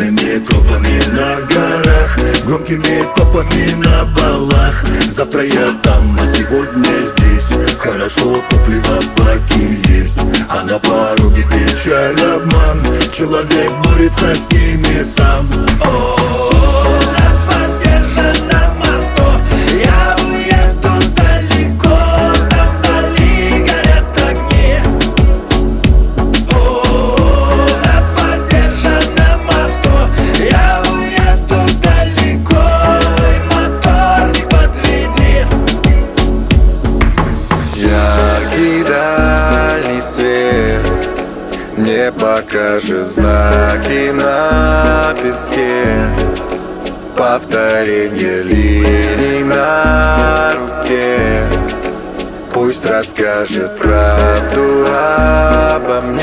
Пустынными тропами на горах, громкими топами на балах. Завтра я там, а сегодня здесь. Хорошо, топливо баки есть, а на пороге печаль, обман. Человек борется с ними сам. На подержанном авто я уеду далеко, там вдали горят огни. На подержанном авто я уеду далеко, и мотор не подведи. Яркий дальний свет мне покажет знаки на песке, повторение линий на руке. Пусть расскажет правду обо мне.